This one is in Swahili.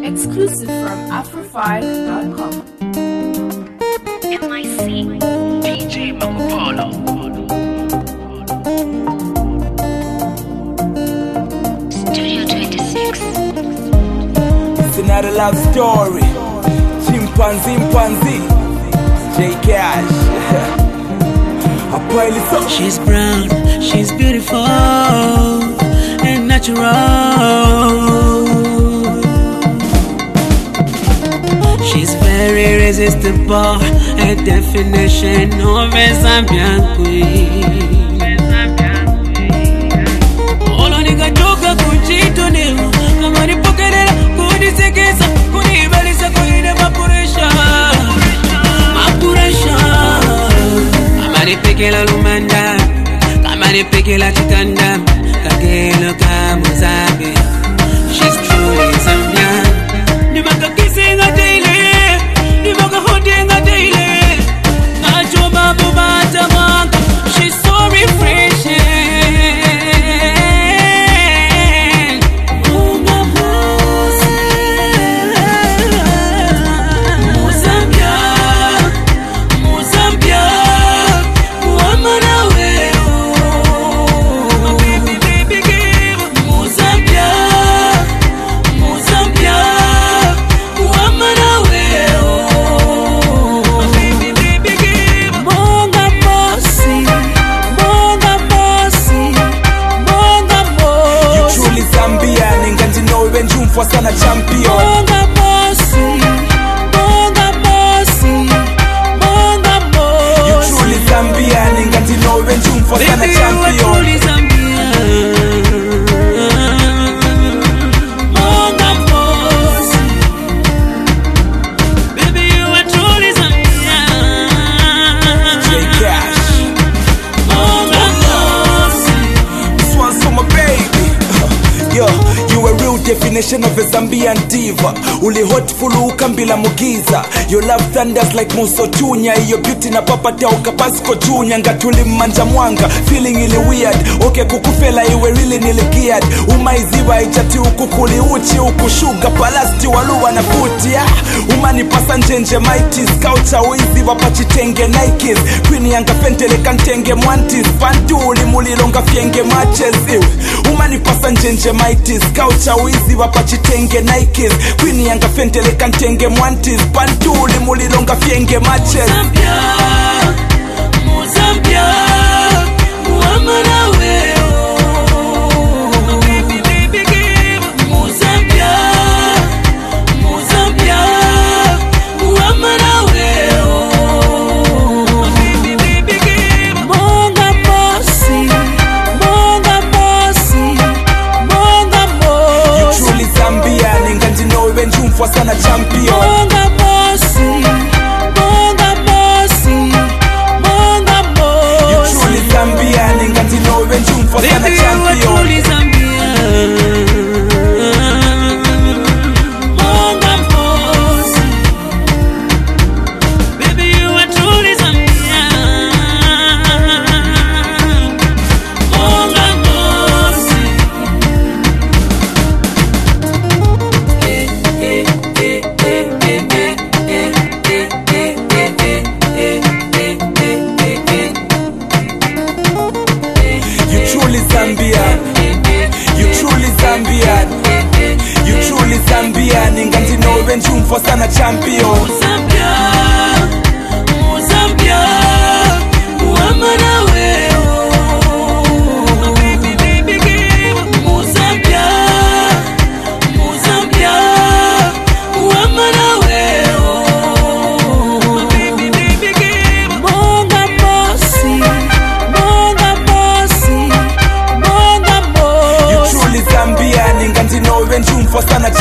Exclusive from Afro5.com. MIC DJ Makopolo. Studio 26. It's not a love story. Chimpanzee, J Cash. She's brown, she's beautiful and natural. She's very irresistible, a definition of a Zambian queen. Olo nikatoka kujituniwa, kama nipokelea kudisekeza, kunibalisha kuhine mapuresha. Kama nipekela lumanda, kama nipekela chitanda, kagelo kamuzabi. She's truly Zambian. Nibaka kissing a daily, nibaka holding a daily. Nacho babu bata. She's so refreshing. Sana champion. Bonga bossy. You truly Zambian, ingati no venture for sana champion. Truly Zambian. Bonga bossy. Baby, you are truly Zambian. J Cash. Bonga bossy. This one's for my baby. Yo, you a real definition of a Zambian diva. Uli hot fulu ukambila mugiza. Your love thunders like Muso Tunya. Your beauty na papa teo kapasiko Junior. Ngatuli manja mwanga, feeling ili weird. Okay kukufela iwe really niligeared. Umaiziwa ijati ukukuli uchi ukushuga palasti waluwa na puti. Umani pasa njenje mighty. Scoucha uizi wapachitenge Nikes. Queen yanga fentele kantenge mwantis. Pantuli mulilonga fienge matches. Umani pasa njenje mighty. Scoucha uizi wapachitenge Nikes. Queen yanga fentele kantenge mwantis. Pantuli mulilonga fienge matches. Muzambia, Muamana weo. Baby, Muzambia, Muamana weo. Bonga bossy. You truly Zambian, ingati no venture for sana champion. Bonga bossy. You truly Zambian, ingati no venture for sana Baby, you are champion. truly Zambian. Bonga bossy. Baby, you are truly Zambian. Bonga bossy. You truly Zambian. You truly Zambian. You truly Zambian. Ingati no venture for sana champion. Muzambia, Muamana weo. Muzambia, Muamana weo. Bonga bossy. You truly Zambian. Ingati no venture for sana